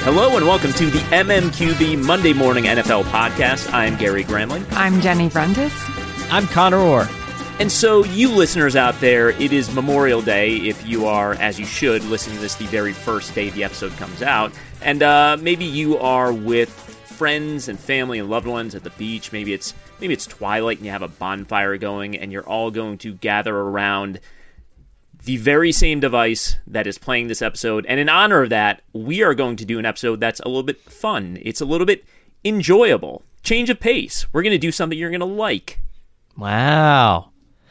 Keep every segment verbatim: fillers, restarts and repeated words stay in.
Hello and welcome to the M M Q B Monday Morning N F L Podcast. I'm Gary Gramling. I'm Jenny Brentis. I'm Connor Orr. And so, you listeners out there, it is Memorial Day if you are, as you should, listening to this the very first day the episode comes out. And uh, maybe you are with friends and family and loved ones at the beach. Maybe it's maybe it's twilight and you have a bonfire going and you're all going to gather around the very same device that is playing this episode. And in honor of that, we are going to do an episode that's a little bit fun. It's a little bit enjoyable. Change of pace. We're going to do something you're going to like. Wow.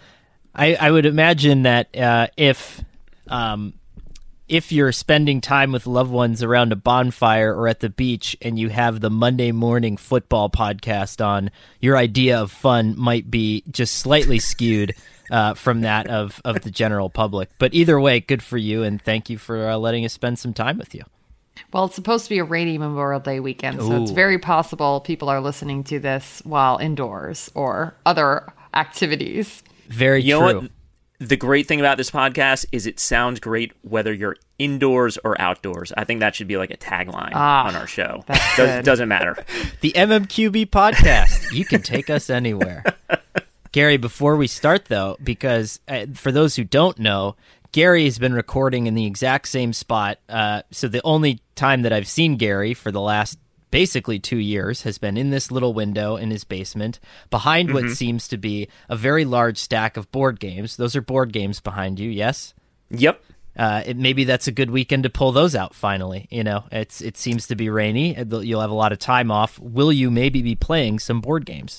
I, I would imagine that uh, if um, if you're spending time with loved ones around a bonfire or at the beach and you have the Monday Morning Football podcast on, your idea of fun might be just slightly skewed uh, from that of, of the general public. But either way, good for you, and thank you for uh, letting us spend some time with you. Well, it's supposed to be a rainy Memorial Day weekend, so Ooh. It's very possible people are listening to this while indoors or other activities. Very you true. know what? The great thing about this podcast is it sounds great whether you're indoors or outdoors. I think that should be like a tagline ah, on our show. That's Does, good. doesn't matter. The M M Q B podcast. You can take us anywhere. Gary, before we start, though, because uh, for those who don't know, Gary has been recording in the exact same spot. Uh, so the only time that I've seen Gary for the last basically two years has been in this little window in his basement behind mm-hmm. what seems to be a very large stack of board games. Those are board games behind you, yes? Yep. Uh, it, maybe that's a good weekend to pull those out finally. You know, it's it seems to be rainy. You'll have a lot of time off. Will you maybe be playing some board games?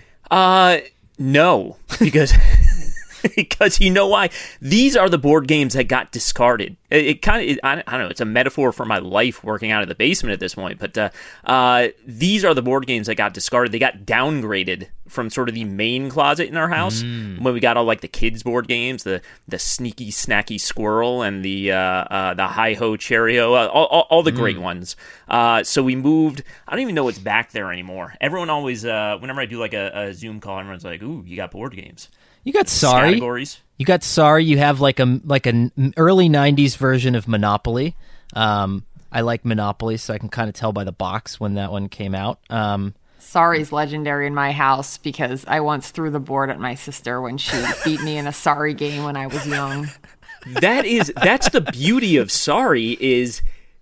Uh, no, because... Because you know why? These are the board games that got discarded. It, it kind of, I, I don't know, it's a metaphor for my life working out of the basement at this point. But uh, uh, these are the board games that got discarded. They got downgraded from sort of the main closet in our house mm. when we got all like the kids' board games, the the sneaky snacky squirrel and the uh, uh, the hi ho Cheerio, uh, all, all, all the mm. great ones. Uh, so we moved. I don't even know what's back there anymore. Everyone always, uh, whenever I do like a, a Zoom call, everyone's like, "Ooh, you got board games." You got Sorry. Categories. You got Sorry. You have like a like an early nineties version of Monopoly. Um, I like Monopoly, so I can kind of tell by the box when that one came out. Um, Sorry's legendary in my house because I once threw the board at my sister when she beat me in a Sorry game when I was young. That is that's the beauty of Sorry is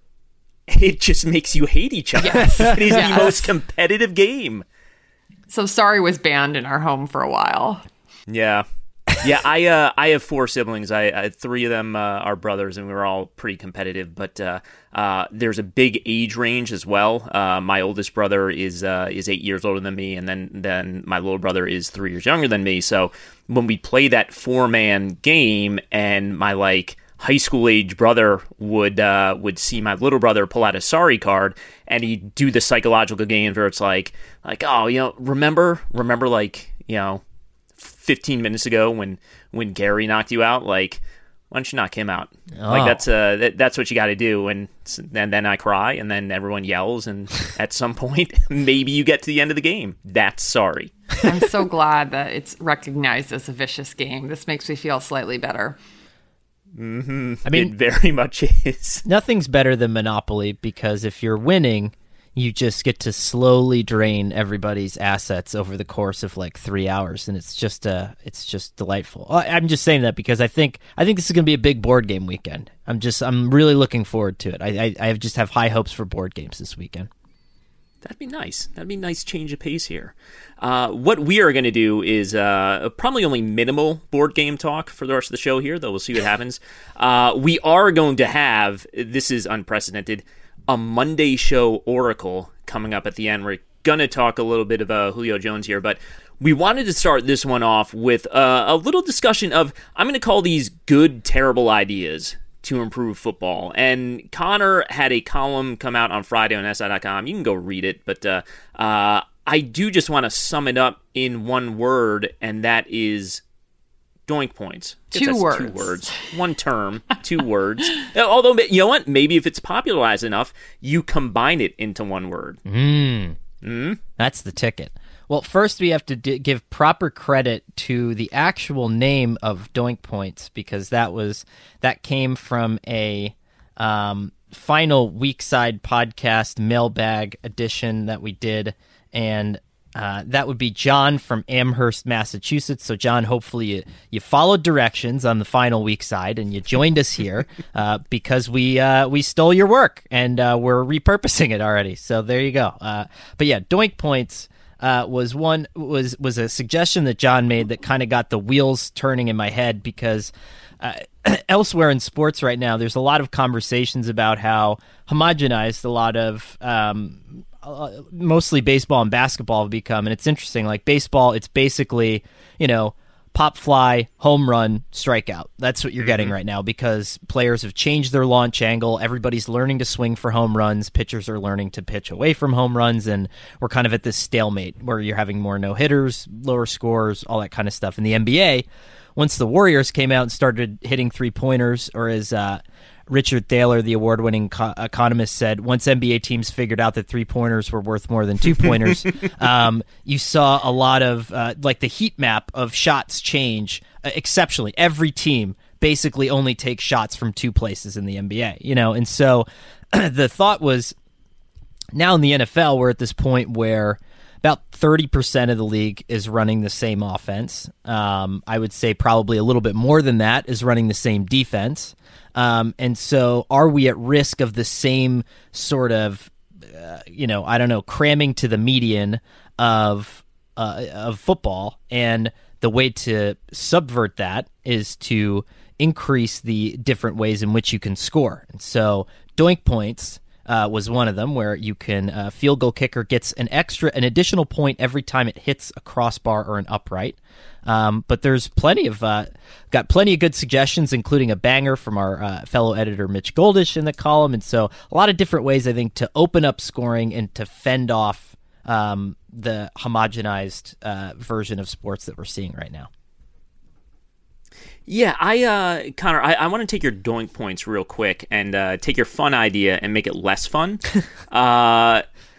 it just makes you hate each other. Yes. It is yes. the most competitive game. So Sorry was banned in our home for a while. Yeah, yeah. I uh, I have four siblings. I, I three of them uh, are brothers, and we were all pretty competitive. But uh, uh, there's a big age range as well. Uh, my oldest brother is uh, is eight years older than me, and then then my little brother is three years younger than me. So when we play that four man game, and my like high school age brother would uh, would see my little brother pull out a Sorry card, and he'd do the psychological game where it's like like oh you know remember remember like you know. fifteen minutes ago when when Gary knocked you out, like why don't you knock him out? Oh. Like that's uh that, that's what you got to do. And and then I cry, and then everyone yells, and at some point maybe you get to the end of the game. That's Sorry. I'm so glad that it's recognized as a vicious game. This makes me feel slightly better. Mm-hmm. I mean, it very much is. Nothing's better than Monopoly because if you're winning, you just get to slowly drain everybody's assets over the course of like three hours, and it's just uh, it's just delightful. I'm just saying that because I think I think this is going to be a big board game weekend. I'm just I'm really looking forward to it. I I, I just have high hopes for board games this weekend. That'd be nice. That'd be a nice change of pace here. Uh, what we are going to do is uh, probably only minimal board game talk for the rest of the show here, though we'll see what happens. Uh, we are going to have, this is unprecedented, a Monday show oracle coming up at the end. We're going to talk a little bit about Julio Jones here, but we wanted to start this one off with uh, a little discussion of, I'm going to call these good, terrible ideas to improve football. And Connor had a column come out on Friday on S I dot com. You can go read it, but uh, uh, I do just want to sum it up in one word, and that is doink points. Two words. Two words. One term. Two words. Although, you know what? Maybe if it's popularized enough, you combine it into one word. Mm. Mm? That's the ticket. Well, first we have to d- give proper credit to the actual name of Doink Points because that was that came from a um, final week side podcast mailbag edition that we did, and uh, that would be John from Amherst, Massachusetts. So, John, hopefully you, you followed directions on the final week side and you joined us here uh, because we uh, we stole your work and uh, we're repurposing it already. So there you go. Uh, but yeah, Doink Points uh, was one was was a suggestion that John made that kind of got the wheels turning in my head because uh, elsewhere in sports right now, there's a lot of conversations about how homogenized a lot of um, Uh, mostly baseball and basketball have become, and it's interesting. Like baseball, it's basically, you know, pop fly, home run, strikeout. That's what you're mm-hmm. getting right now because players have changed their launch angle. Everybody's learning to swing for home runs. Pitchers are learning to pitch away from home runs, and we're kind of at this stalemate where you're having more no hitters, lower scores, all that kind of stuff. In the N B A, once the Warriors came out and started hitting three pointers, or as uh, Richard Thaler, the award-winning co- economist, said, once N B A teams figured out that three-pointers were worth more than two-pointers, um, you saw a lot of, uh, like, the heat map of shots change uh, exceptionally. Every team basically only takes shots from two places in the N B A, you know? And so the thought was, now in the N F L, we're at this point where about thirty percent of the league is running the same offense. Um, I would say probably a little bit more than that is running the same defense. Um, and so are we at risk of the same sort of, uh, you know, I don't know, cramming to the median of uh, of football? And the way to subvert that is to increase the different ways in which you can score. And so Doink Points Uh, was one of them, where you can uh, field goal kicker gets an extra, an additional point every time it hits a crossbar or an upright. Um, but there's plenty of uh, got plenty of good suggestions, including a banger from our uh, fellow editor Mitch Goldish in the column, and so a lot of different ways I think to open up scoring and to fend off um, the homogenized uh, version of sports that we're seeing right now. Yeah, I, uh, Connor, I, I want to take your Doink Points real quick and uh, take your fun idea and make it less fun. uh,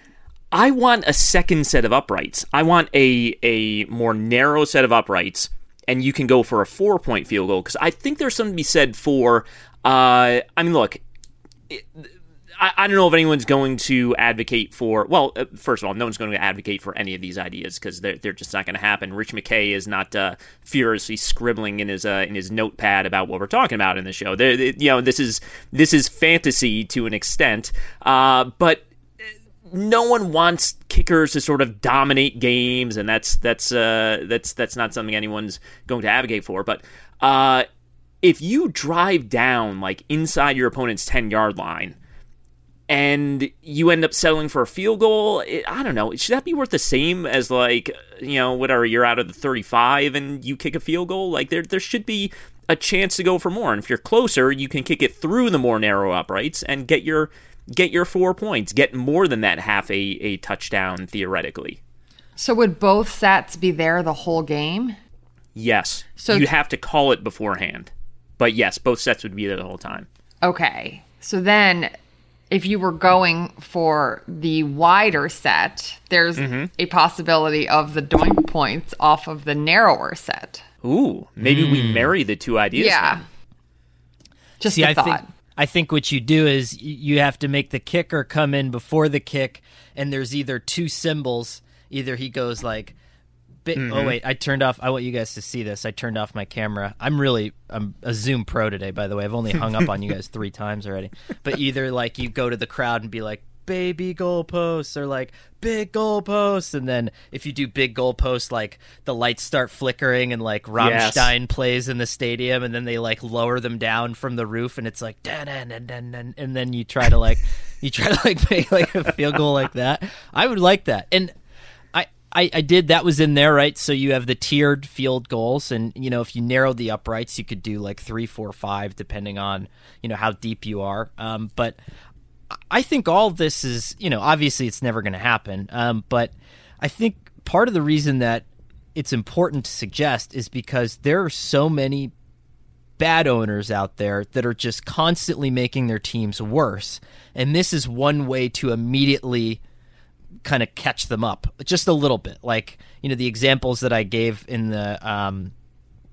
I want a second set of uprights. I want a a more narrow set of uprights, and you can go for a four-point field goal, because I think there's something to be said for, uh, I mean, look, it, I, I don't know if anyone's going to advocate for, well, uh, first of all, no one's going to advocate for any of these ideas because they're, they're just not going to happen. Rich McKay is not uh, furiously scribbling in his uh, in his notepad about what we're talking about in the show. They, they, you know, this is this is fantasy to an extent, uh, but no one wants kickers to sort of dominate games, and that's that's uh, that's that's not something anyone's going to advocate for. But uh, if you drive down like inside your opponent's ten-yard line, and you end up settling for a field goal, it, I don't know, should that be worth the same as, like, you know, whatever, you're out of the thirty-five and you kick a field goal? Like, there there should be a chance to go for more. And if you're closer, you can kick it through the more narrow uprights and get your get your four points, get more than that half a, a touchdown, theoretically. So would both sets be there the whole game? Yes. So you have to call it beforehand. But yes, both sets would be there the whole time. Okay. So then, if you were going for the wider set, there's mm-hmm. a possibility of the Doink Points off of the narrower set. Ooh, maybe mm. we marry the two ideas. Yeah. Then. Just See, a I thought. think, I think what you do is you have to make the kicker come in before the kick, and there's either two symbols. Either he goes like, Bit, mm-hmm. oh, wait, I turned off. I want you guys to see this. I turned off my camera. I'm really, I'm a Zoom pro today, by the way. I've only hung up on you guys three times already. But either, like, you go to the crowd and be like, baby goalposts, or like, big goalposts. And then if you do big goalposts, like, the lights start flickering and, like, Rammstein yes. plays in the stadium, and then they, like, lower them down from the roof, and it's like, dun, dun, dun, dun, dun, and then you try to, like, you try to, like, make, like, a field goal like that. I would like that. And I, I did, that was in there, right? So you have the tiered field goals, and, you know, if you narrowed the uprights, you could do like three, four, five, depending on, you know, how deep you are. Um, but I think all of this is, you know, obviously it's never going to happen. Um, but I think part of the reason that it's important to suggest is because there are so many bad owners out there that are just constantly making their teams worse. And this is one way to immediately kind of catch them up just a little bit. Like, you know, the examples that I gave in the um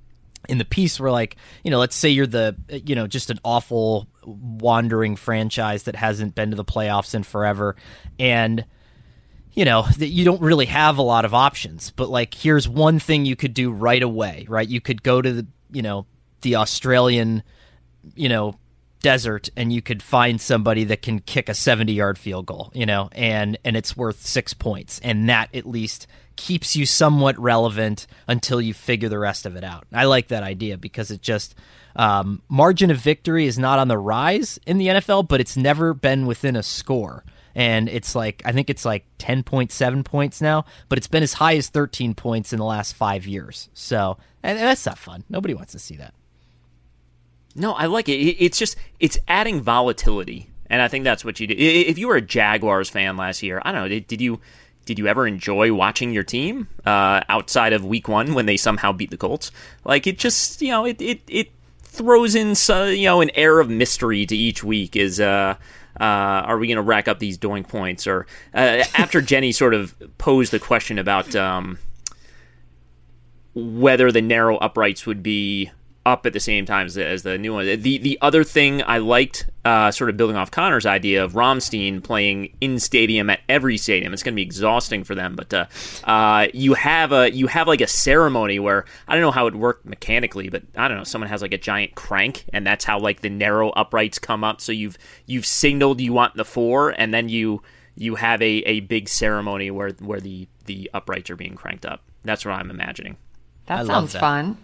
in the piece were like, you know, let's say you're the, you know, just an awful wandering franchise that hasn't been to the playoffs in forever. And, you know, that you don't really have a lot of options, but like, here's one thing you could do right away, right? You could go to the, you know, the Australian, you know, desert, and you could find somebody that can kick a seventy yard field goal, you know, and, and it's worth six points. And that at least keeps you somewhat relevant until you figure the rest of it out. I like that idea because it just, um, margin of victory is not on the rise in the N F L, but it's never been within a score. And it's like, I think it's like ten point seven points now, but it's been as high as thirteen points in the last five years. So, and that's not fun. Nobody wants to see that. No, I like it. It's just, it's adding volatility. And I think that's what you do. If you were a Jaguars fan last year, I don't know, did you did you ever enjoy watching your team uh, outside of week one when they somehow beat the Colts? Like, it just, you know, it it, it throws in, so, you know, an air of mystery to each week. Is, uh, uh, are we going to rack up these doink points? Or uh, after Jenny sort of posed the question about um, whether the narrow uprights would be up at the same time as the, as the new one. The the other thing I liked, uh, sort of building off Connor's idea of Rammstein playing in stadium at every stadium. It's going to be exhausting for them, but uh, uh, you have a you have like a ceremony where, I don't know how it worked mechanically, but I don't know, someone has like a giant crank, and that's how like the narrow uprights come up. So you've you've signaled you want the four, and then you you have a, a big ceremony where where the the uprights are being cranked up. That's what I'm imagining. That I sounds that. fun.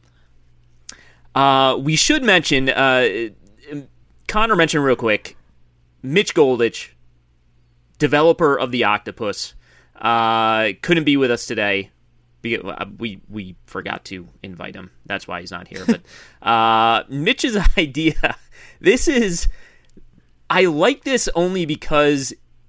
Uh, we should mention, uh, Connor mentioned real quick, Mitch Goldich, developer of the Octopus, uh, couldn't be with us today. We, we we forgot to invite him. That's why he's not here. But uh, Mitch's idea, this is, I like this only because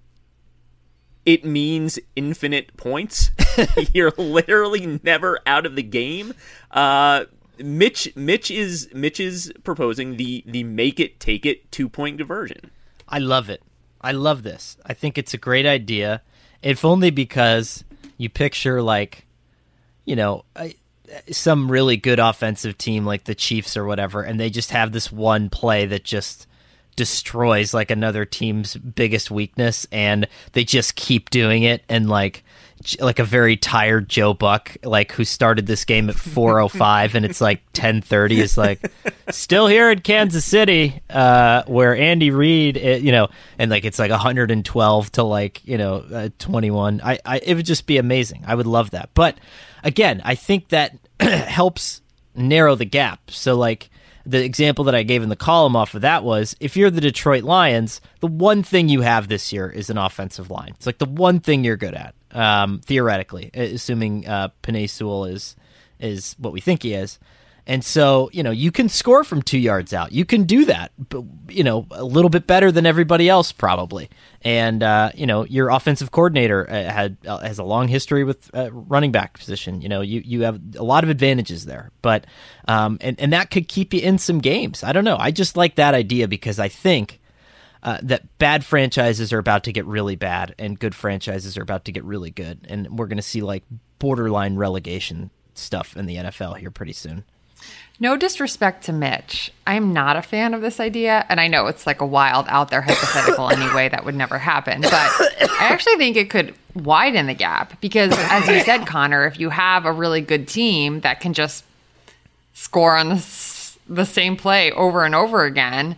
it means infinite points. You're literally never out of the game. Uh, Mitch Mitch is Mitch is proposing the the make it take it two point diversion. I love it. I love this. I think it's a great idea. If only because you picture, like, you know, some really good offensive team like the Chiefs or whatever, and they just have this one play that just destroys like another team's biggest weakness, and they just keep doing it, and like like a very tired Joe Buck, like, who started this game at four oh five and it's like ten thirty, is like, still here in Kansas City, uh, where Andy Reid, you know, and like it's like one hundred twelve to like, you know, uh, twenty-one. I, I, it would just be amazing. I would love that. But again, I think that helps narrow the gap. So like, the example that I gave in the column off of that was, if you're the Detroit Lions, the one thing you have this year is an offensive line. It's like the one thing you're good at, um, theoretically, assuming uh, Penei Sewell is is what we think he is. And so, you know, you can score from two yards out. You can do that, but, you know, a little bit better than everybody else probably. And, uh, you know, your offensive coordinator uh, had uh, has a long history with uh, running back position. You know, you, you have a lot of advantages there. But um, and, and that could keep you in some games. I don't know. I just like that idea because I think uh, that bad franchises are about to get really bad and good franchises are about to get really good. And we're going to see like borderline relegation stuff in the N F L here pretty soon. No disrespect to Mitch, I'm not a fan of this idea, and I know it's like a wild, out there hypothetical anyway that would never happen, but I actually think it could widen the gap because, as you said, Connor, if you have a really good team that can just score on the, the same play over and over again,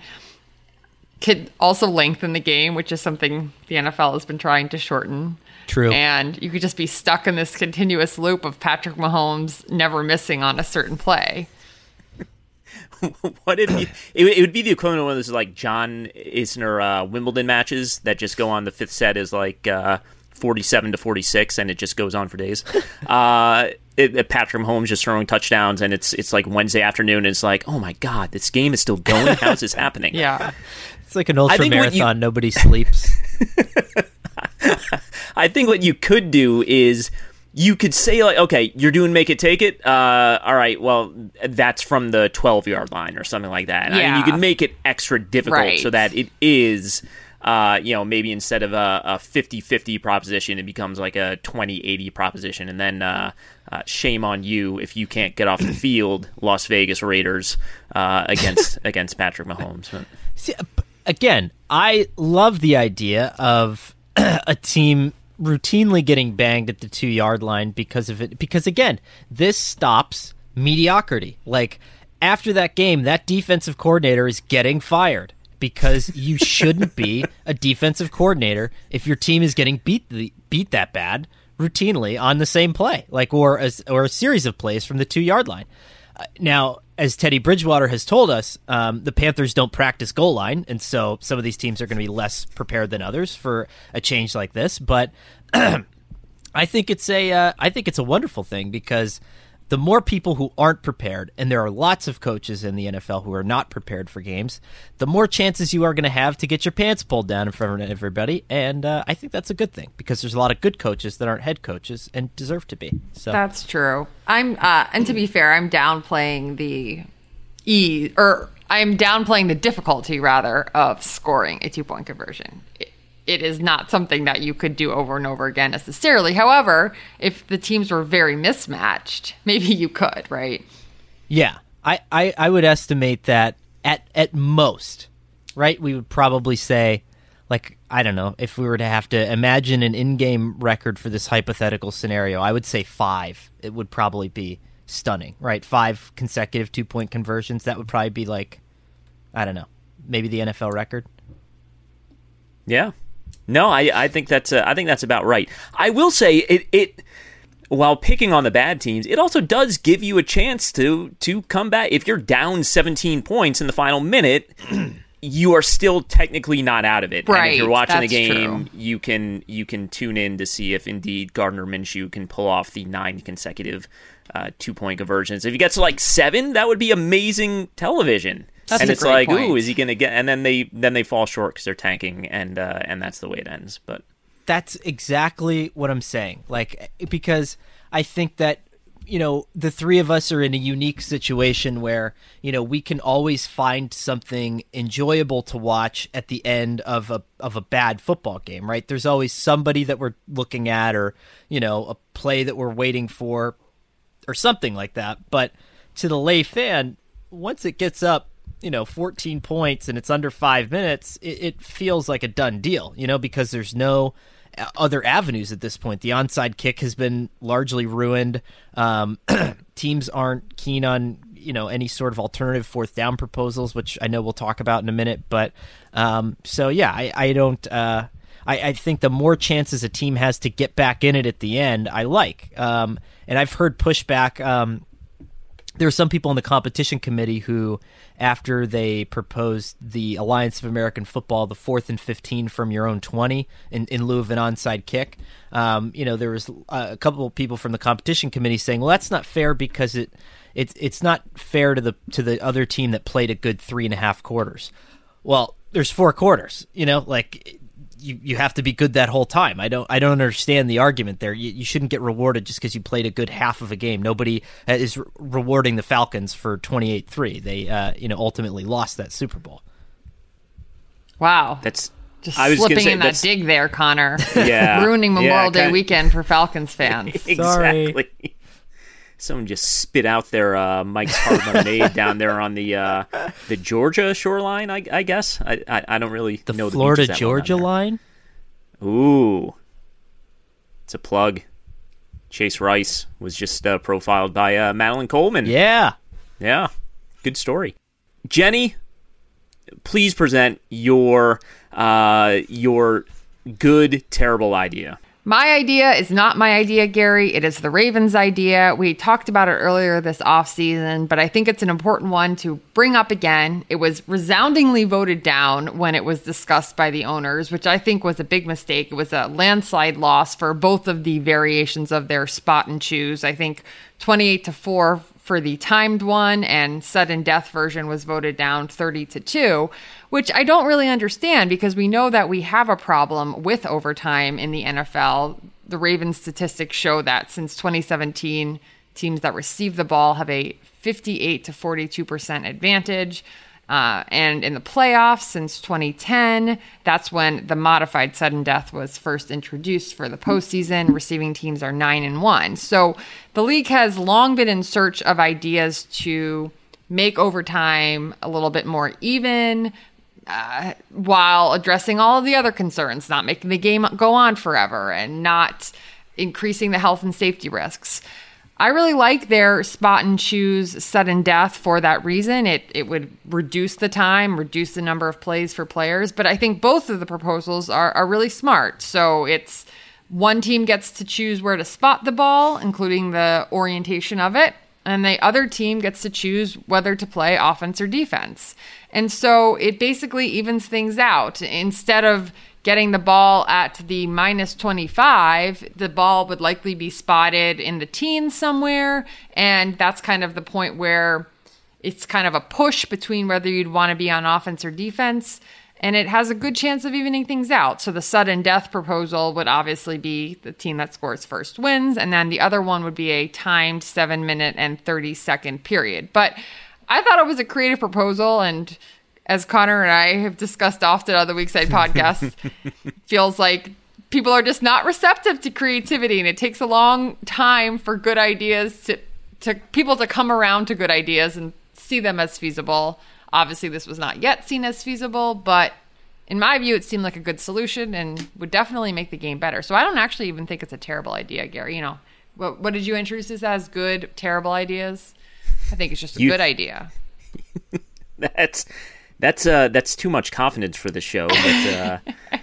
could also lengthen the game, which is something the N F L has been trying to shorten. True. And you could just be stuck in this continuous loop of Patrick Mahomes never missing on a certain play. What if you, it, it would be the equivalent of one of those like John Isner uh, Wimbledon matches that just go on. The fifth set is like uh, forty-seven to forty-six, and it just goes on for days. Uh, it, it, Patrick Mahomes just throwing touchdowns, and it's it's like Wednesday afternoon, and it's like, oh my god, this game is still going. How is this happening? Yeah, it's like an ultra marathon. You, nobody sleeps. I think what you could do is, you could say, like, okay, you're doing make it, take it. Uh, all right, well, that's from the twelve-yard line or something like that. Yeah. I mean, you can make it extra difficult right. so that it is, uh, you know, maybe instead of a, a fifty-fifty proposition, it becomes like a twenty eighty proposition. And then, uh, uh, shame on you if you can't get off the field, Las Vegas Raiders, uh, against against Patrick Mahomes. See, again, I love the idea of a team routinely getting banged at the two-yard line because of it. Because, again, this stops mediocrity. Like, after that game, that defensive coordinator is getting fired because you shouldn't be a defensive coordinator if your team is getting beat the, beat that bad routinely on the same play, like or a, or a series of plays from the two-yard line. Uh, now, as Teddy Bridgewater has told us, um, the Panthers don't practice goal line, and so some of these teams are going to be less prepared than others for a change like this. But I think it's a uh, I think it's a wonderful thing because the more people who aren't prepared, and there are lots of coaches in the N F L who are not prepared for games, the more chances you are going to have to get your pants pulled down in front of everybody. And uh, I think that's a good thing because there's a lot of good coaches that aren't head coaches and deserve to be. So that's true. I'm uh, and to be fair, I'm downplaying the e or I'm downplaying the difficulty rather of scoring a two point conversion. It, It is not something that you could do over and over again necessarily. However, if the teams were very mismatched, maybe you could, right? Yeah, I, I, I would estimate that at at most, right, we would probably say, like, I don't know, if we were to have to imagine an in-game record for this hypothetical scenario, I would say five. It would probably be stunning, right? Five consecutive two-point conversions. That would probably be like, I don't know, maybe the N F L record. Yeah. No, I, I think that's uh, I think that's about right. I will say it, it while picking on the bad teams, it also does give you a chance to to come back. If you're down seventeen points in the final minute, you are still technically not out of it. Right, and if you're watching the that's game, true. you can you can tune in to see if indeed Gardner Minshew can pull off the nine consecutive uh, two point conversions. If he gets to like seven, that would be amazing television. That's and a it's great like, point. ooh, is he going to get? And then they then they fall short because they're tanking, and uh, and that's the way it ends. But That's exactly what I'm saying. Like, because I think that, you know, the three of us are in a unique situation where, you know, we can always find something enjoyable to watch at the end of a of a bad football game, right? There's always somebody that we're looking at, or, you know, a play that we're waiting for, or something like that. But to the lay fan, once it gets up, you know, fourteen points and it's under five minutes, it, it feels like a done deal, you know, because there's no other avenues at this point. The onside kick has been largely ruined. Um, teams aren't keen on, you know, any sort of alternative fourth down proposals, which I know we'll talk about in a minute. But um, so, yeah, I, I don't uh, I, I think the more chances a team has to get back in it at the end, I like. Um, and I've heard pushback. Um, there are some people on the competition committee who, after they proposed the Alliance of American Football, the fourth and fifteen from your own twenty in, in lieu of an onside kick, um, you know, there was a couple of people from the competition committee saying, well, that's not fair because it it's it's not fair to the to the other team that played a good three and a half quarters. Well, there's four quarters, you know, like you, you have to be good that whole time. I don't I don't understand the argument there. You, you shouldn't get rewarded just because you played a good half of a game. Nobody is re- rewarding the Falcons for twenty-eight three. They uh, you know ultimately lost that Super Bowl. Wow. that's Just I was gonna slipping say, in that that's- dig there, Connor. Yeah. Ruining Memorial Yeah, Day kinda- weekend for Falcons fans. exactly. Someone just spit out their uh, Mike's Hard Lemonade down there on the uh, the Georgia shoreline. I, I guess I, I I don't really The know Florida the beaches that well Georgia down there. line. Ooh, it's a plug. Chase Rice was just uh, profiled by uh, Madeline Coleman. Yeah. Yeah, good story. Jenny, please present your uh, your good terrible idea. My idea is not my idea, Gary. It is the Ravens' idea. We talked about it earlier this offseason, but I think it's an important one to bring up again. It was resoundingly voted down when it was discussed by the owners, which I think was a big mistake. It was a landslide loss for both of the variations of their spot and choose. I think twenty-eight to four for the timed one, and sudden death version was voted down thirty to two, which I don't really understand because we know that we have a problem with overtime in the N F L. The Ravens statistics show that since twenty seventeen, teams that receive the ball have a fifty-eight to forty-two percent advantage. Uh, and in the playoffs since twenty ten, that's when the modified sudden death was first introduced for the postseason. Receiving teams are nine and one. So the league has long been in search of ideas to make overtime a little bit more even, uh, while addressing all of the other concerns, not making the game go on forever and not increasing the health and safety risks. I really like their spot and choose sudden death for that reason. It it would reduce the time, reduce the number of plays for players. But I think both of the proposals are, are really smart. So it's one team gets to choose where to spot the ball, including the orientation of it. And the other team gets to choose whether to play offense or defense. And so it basically evens things out. Instead of getting the ball at the minus twenty-five, the ball would likely be spotted in the teens somewhere. And that's kind of the point where it's kind of a push between whether you'd want to be on offense or defense. And it has a good chance of evening things out. So the sudden death proposal would obviously be the team that scores first wins. And then the other one would be a timed seven minute and thirty second period. But I thought it was a creative proposal, and as Connor and I have discussed often on the Weak Side podcast, feels like people are just not receptive to creativity, and it takes a long time for good ideas to, to people to come around to good ideas and see them as feasible. Obviously, this was not yet seen as feasible, but in my view, it seemed like a good solution and would definitely make the game better. So I don't actually even think it's a terrible idea, Gary. You know, what, what did you introduce this as? Good, terrible ideas? I think it's just a you, good idea. That's... That's uh that's too much confidence for the show. But uh,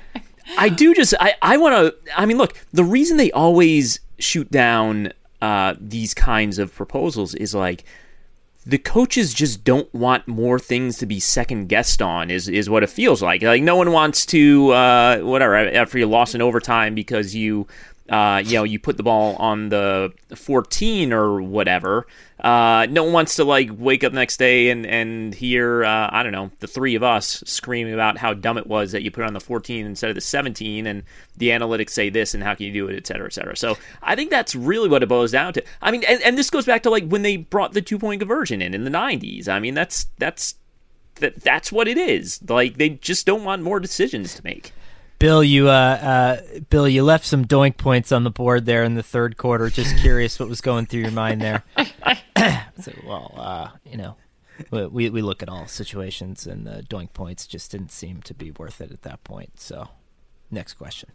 I do just I I want to. I mean, look, the reason they always shoot down uh, these kinds of proposals is like the coaches just don't want more things to be second guessed on. Is is what it feels like. Like no one wants to uh, whatever after you lost in overtime because you. Uh, you know, you put the ball on the fourteen or whatever. Uh, no one wants to like wake up the next day and and hear uh, I don't know the three of us screaming about how dumb it was that you put on the fourteen instead of the seventeen, and the analytics say this and how can you do it, et cetera, et cetera. So I think that's really what it boils down to. I mean, and, and this goes back to like when they brought the two point conversion in in the nineties. I mean, that's that's that that's what it is. Like they just don't want more decisions to make. Bill, you uh, uh, Bill, you left some doink points on the board there in the third quarter. Just curious what was going through your mind there. So, well, uh, you know, we we look at all situations, and the doink points just didn't seem to be worth it at that point. So, next question.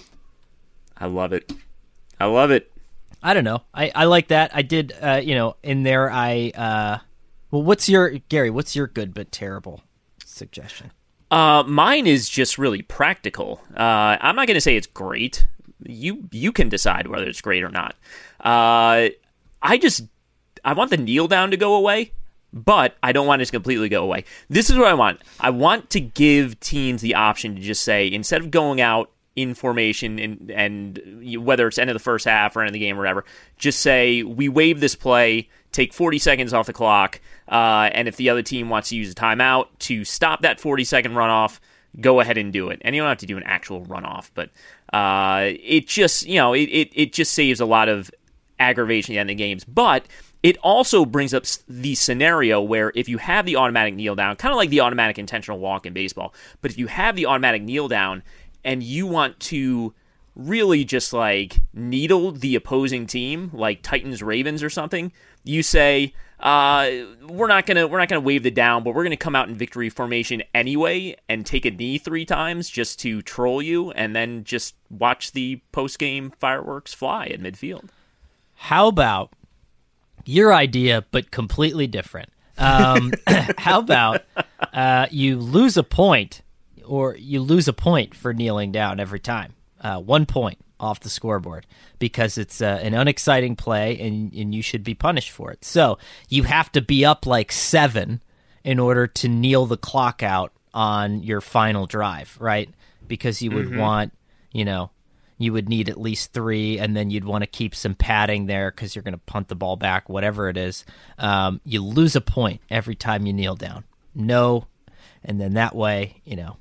I love it. I love it. I don't know. I, I like that. I did. Uh, you know, in there, I. Uh, well, what's your Gary? What's your good but terrible suggestion? Uh, mine is just really practical. Uh, I'm not going to say it's great. You you can decide whether it's great or not. Uh, I just I want the kneel down to go away, but I don't want it to completely go away. This is what I want. I want to give teams the option to just say, instead of going out in formation and and you, whether it's end of the first half or end of the game or whatever, just say we waive this play, take forty seconds off the clock. Uh, and if the other team wants to use a timeout to stop that forty-second runoff, go ahead and do it. And you don't have to do an actual runoff, but uh, it just, you know, it, it, it just saves a lot of aggravation at the end of the games. But it also brings up the scenario where if you have the automatic kneel down, kind of like the automatic intentional walk in baseball, but if you have the automatic kneel down and you want to really just like needle the opposing team, like Titans Ravens or something, you say, uh, we're not gonna we're not gonna wave the down, but we're gonna come out in victory formation anyway and take a knee three times just to troll you, and then just watch the post game fireworks fly at midfield. How about your idea, but completely different? Um, how about uh, you lose a point, or you lose a point for kneeling down every time, uh, one point off the scoreboard, because it's uh, an unexciting play and, and you should be punished for it. So you have to be up like seven in order to kneel the clock out on your final drive, right? Because you would mm-hmm. want, you know, you would need at least three, and then you'd want to keep some padding there because you're going to punt the ball back, whatever it is. Um, you lose a point every time you kneel down. No, and then that way, you know.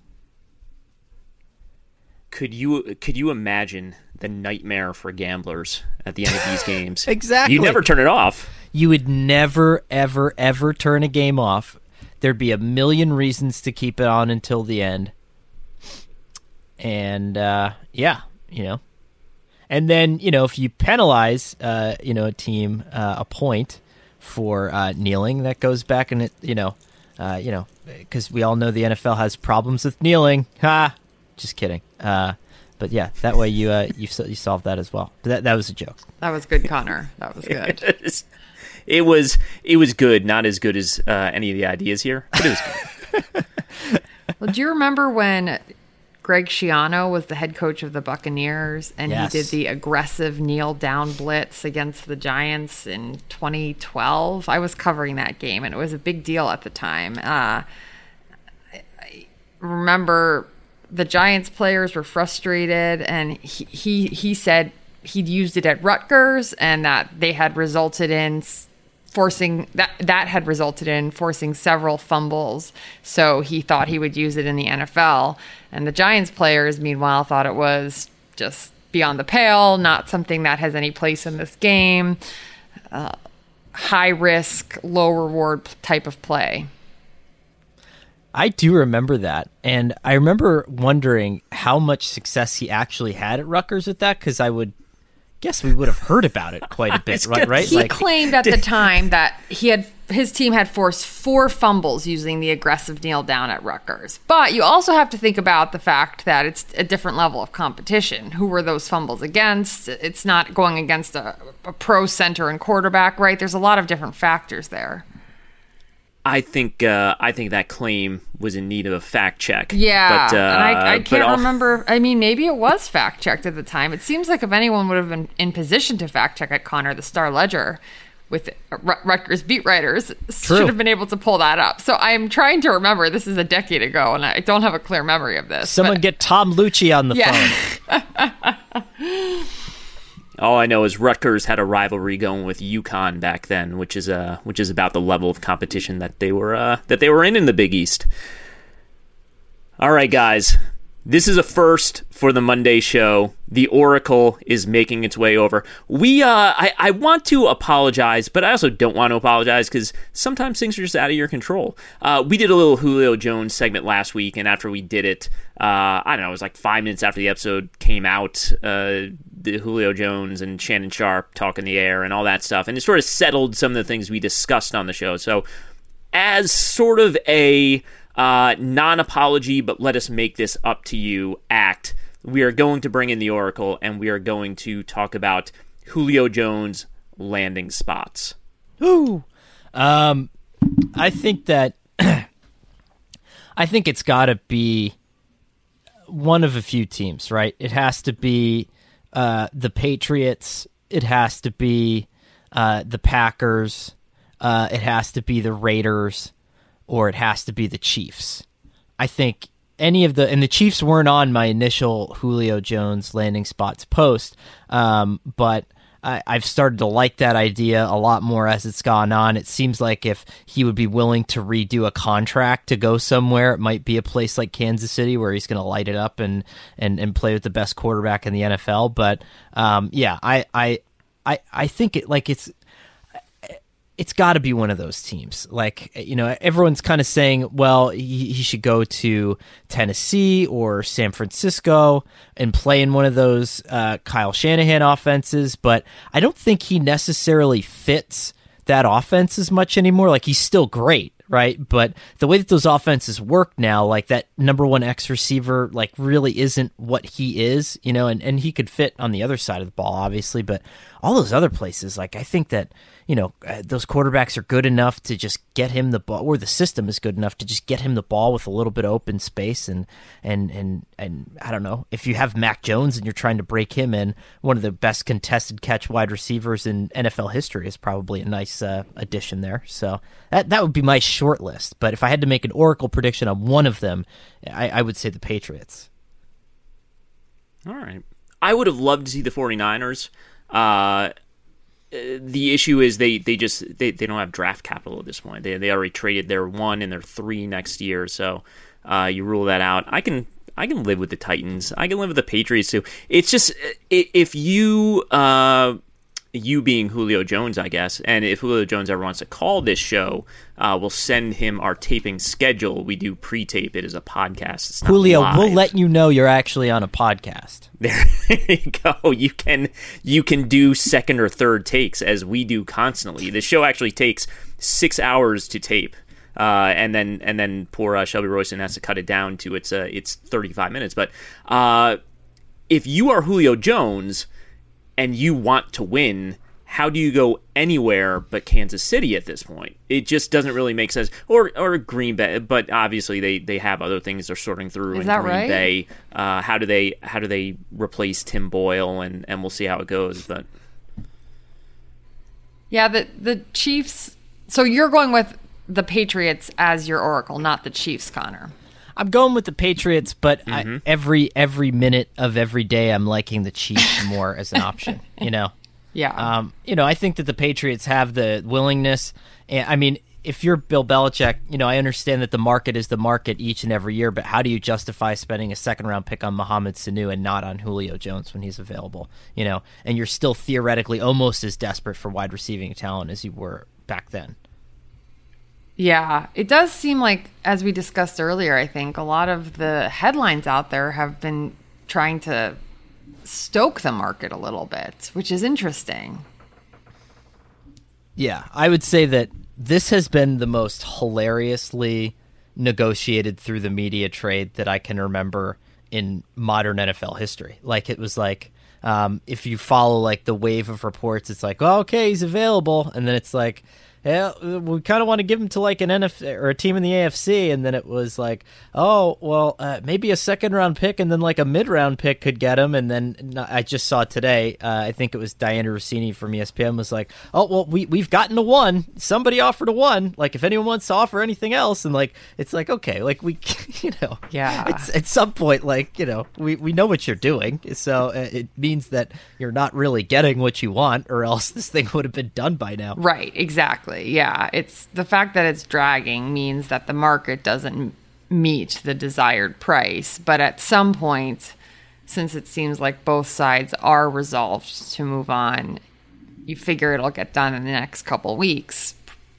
Could you could you imagine the nightmare for gamblers at the end of these games? Exactly. You never turn it off. You would never, ever, ever turn a game off. there'd be a million reasons to keep it on until the end. And, uh, yeah, you know. And then, you know, if you penalize, uh, you know, a team uh, a point for uh, kneeling, that goes back and, it, you know, uh, you know, because we all know the N F L has problems with kneeling. Ha! Just kidding. Uh, but, yeah, that way you uh, you, you solve that as well. But that, that was a joke. That was good, Connor. That was good. It was it was good, not as good as uh, any of the ideas here, but it was good. Well, do you remember when Greg Schiano was the head coach of the Buccaneers, and Yes. he did the aggressive kneel down blitz against the Giants in twenty twelve? I was covering that game, and it was a big deal at the time. Uh, I remember the Giants players were frustrated, and he, he he said he'd used it at Rutgers, and that they had resulted in forcing that that had resulted in forcing several fumbles. So he thought he would use it in the N F L. And the Giants players, meanwhile, thought it was just beyond the pale, not something that has any place in this game. Uh, high risk, low reward type of play. I do remember that. And I remember wondering how much success he actually had at Rutgers with that, because I would guess we would have heard about it quite a bit, right? right? He Like, claimed at the time that he had his team had forced four fumbles using the aggressive kneel down at Rutgers. But you also have to think about the fact that it's a different level of competition. Who were those fumbles against? It's not going against a, a pro center and quarterback, right? There's a lot of different factors there. I think uh, I think that claim was in need of a fact check. Yeah, but, uh, and I, I but can't I'll- remember. I mean, maybe it was fact checked at the time. It seems like if anyone would have been in position to fact check it, Connor, the Star Ledger with Rut- Rutgers beat writers True. should have been able to pull that up. So I'm trying to remember. This is a decade ago, and I don't have a clear memory of this. someone but- get Tom Lucci on the Yeah. phone. All I know is Rutgers had a rivalry going with UConn back then, which is uh, which is about the level of competition that they were uh, that they were in in the Big East. All right, guys, this is a first for the Monday show. The Oracle is making its way over. We, uh, I, I want to apologize, but I also don't want to apologize because sometimes things are just out of your control. Uh, we did a little Julio Jones segment last week, and after we did it, uh, I don't know, it was like five minutes after the episode came out, uh, the Julio Jones and Shannon Sharp talk in the air and all that stuff, and it sort of settled some of the things we discussed on the show. So, as sort of a uh, non-apology, but let us make this up to you act, we are going to bring in the Oracle, and we are going to talk about Julio Jones landing spots. Ooh. Um, I think that I think it's got to be one of a few teams, right? It has to be uh, the Patriots. It has to be uh, the Packers. Uh, it has to be the Raiders, or it has to be the Chiefs. I think any of the, and the Chiefs weren't on my initial Julio Jones landing spots post, um, but I, I've started to like that idea a lot more as it's gone on. It seems like if he would be willing to redo a contract to go somewhere, it might be a place like Kansas City where he's going to light it up and, and, and play with the best quarterback in the N F L. But um, yeah, I, I, I, I think it like it's, it's got to be one of those teams. Like, you know, everyone's kind of saying, well, he, he should go to Tennessee or San Francisco and play in one of those uh, Kyle Shanahan offenses, but I don't think he necessarily fits that offense as much anymore. Like, he's still great, right? But the way that those offenses work now, like that number one X receiver, like really isn't what he is, you know, and, and he could fit on the other side of the ball, obviously, but all those other places, like, I think that, you know, uh, those quarterbacks are good enough to just get him the ball, or the system is good enough to just get him the ball with a little bit of open space. And, and, and, and I don't know, if you have Mac Jones and you're trying to break him in, one of the best contested catch wide receivers in N F L history is probably a nice uh, addition there. So that, that would be my short list. But if I had to make an Oracle prediction on one of them, I, I would say the Patriots. All right. I would have loved to see the 49ers. Uh, the issue is they, they just they, they don't have draft capital at this point. They they already traded their one and their three next year, so uh, you rule that out. I can I can live with the Titans. I can live with the Patriots too. It's just if you uh, you being Julio Jones, I guess, and if Julio Jones ever wants to call this show, uh, we'll send him our taping schedule. We do pre-tape it as a podcast. It's not Julio, live. we'll let you know you're actually on a podcast. There you go. You can you can do second or third takes as we do constantly. The show actually takes six hours to tape, uh, and then and then poor uh, Shelby Royston has to cut it down to its uh, it's thirty-five minutes. But uh, if you are Julio Jones and you want to win, how do you go anywhere but Kansas City at this point? It just doesn't really make sense. Or or Green Bay, but obviously they, they have other things they're sorting through Is in that Green right? Bay. Uh, how do they how do they replace Tim Boyle, and, and we'll see how it goes. But Yeah, the the Chiefs. So you're going with the Patriots as your oracle, not the Chiefs, Connor. I'm going with the Patriots, but Mm-hmm. I, every every minute of every day, I'm liking the Chiefs more as an option. You know, Yeah. um, you know, I think that the Patriots have the willingness. And I mean, if you're Bill Belichick, you know, I understand that the market is the market each and every year, but how do you justify spending a second round pick on Mohamed Sanu and not on Julio Jones when he's available? You know, and you're still theoretically almost as desperate for wide receiving talent as you were back then. Yeah, it does seem like, as we discussed earlier, I think a lot of the headlines out there have been trying to stoke the market a little bit, which is interesting. Yeah, I would say that this has been the most hilariously negotiated through the media trade that I can remember in modern N F L history. Like, it was like, um, if you follow like the wave of reports, it's like, oh, okay, he's available. And then it's like, yeah, we kind of want to give him to like an N F L or a team in the A F C, and then it was like, oh, well, uh, maybe a second round pick, and then like a mid round pick could get him. And then I just saw today, uh, I think it was Diana Rossini from E S P N was like, oh, well, we we've gotten a one. Somebody offered a one. Like, if anyone wants to offer anything else, and like it's like, okay, like we, you know, Yeah. it's at some point, like, you know, we we know what you're doing, so uh, it means that you're not really getting what you want, or else this thing would have been done by now. Right, exactly. Yeah, it's the fact that it's dragging means that the market doesn't meet the desired price. But at some point, since it seems like both sides are resolved to move on, you figure it'll get done in the next couple weeks.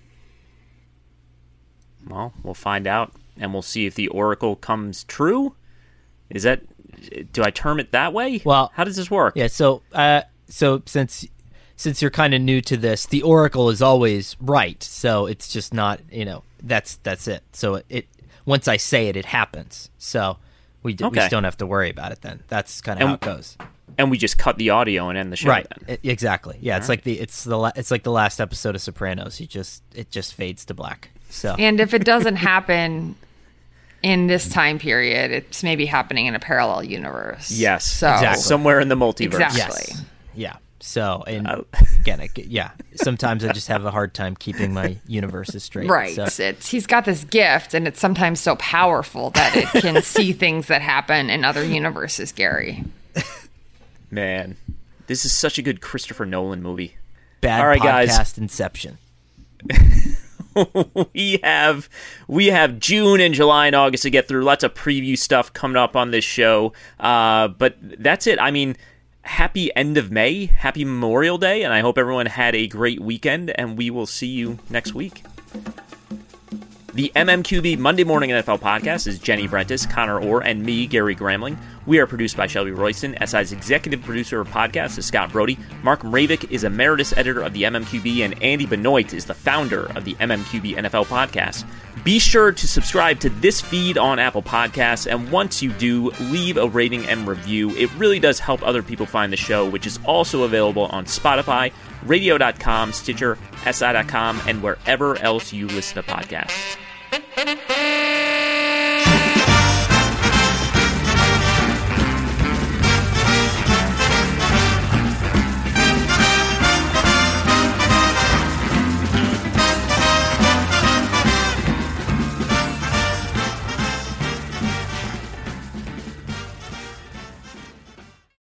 well, we'll find out, and we'll see if the oracle comes true. Is that? Do I term it that way? Well, how does this work? Yeah, so uh, so since since you're kind of new to this, the oracle is always right. So it's just not, you know, that's that's it. So it, it once I say it, it happens. So we, d- we Okay. just don't have to worry about it then. That's kind of how it And- goes. And we just cut the audio and end the show. Right. Then. I- exactly. Yeah, it's like the it's the la- it's like the last episode of Sopranos. You just it just fades to black. So And if it doesn't happen in this time period, it's maybe happening in a parallel universe. Yes, So, Exactly. somewhere in the multiverse. Exactly. yes. Yeah. So and Uh, again, I, yeah. Sometimes I just have a hard time keeping my universes straight. Right. So. It's he's got this gift, and it's sometimes so powerful that it can see things that happen in other universes, Gary. Man, this is such a good Christopher Nolan movie. Bad All right, podcast guys. inception. we have we have June and July and August to get through. Lots of preview stuff coming up on this show. Uh, but that's it. I mean, happy end of May, happy Memorial Day, and I hope everyone had a great weekend, and we will see you next week. The M M Q B Monday Morning N F L Podcast is Jenny Brentis, Connor Orr, and me, Gary Gramling. We are produced by Shelby Royston. S I's executive producer of podcasts is Scott Brody. Mark Mravik is emeritus editor of the M M Q B, and Andy Benoit is the founder of the M M Q B N F L Podcast. Be sure to subscribe to this feed on Apple Podcasts, and once you do, leave a rating and review. It really does help other people find the show, which is also available on Spotify, radio dot com, Stitcher, S I dot com, and wherever else you listen to podcasts.